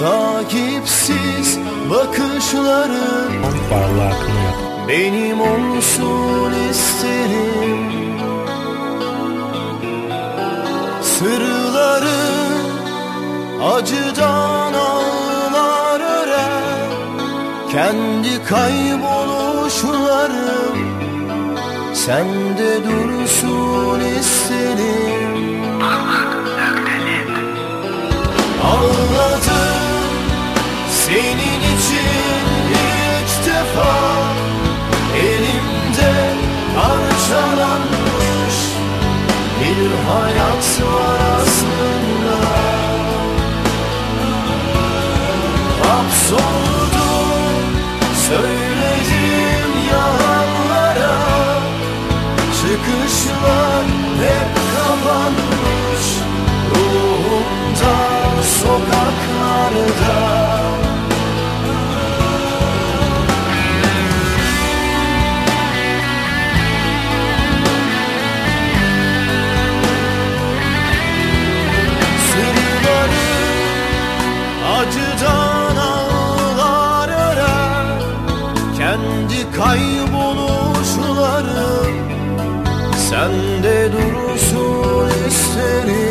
Sahipsiz bakışların benim olsun isterim. Sırları acıdan ağlar örer, kendi kayboluşlarım sende dursun isterim. Ağladım senin için ilk defa, elimde parçalanmış bir hayat var aslında. Hapsoldum söyledim yalanlara, çıkışlar hep kapanmış ruhumda, sokaklarda. Sırları acıdan ağlar örer, kendi kayboluşlarım sende dursun isterim.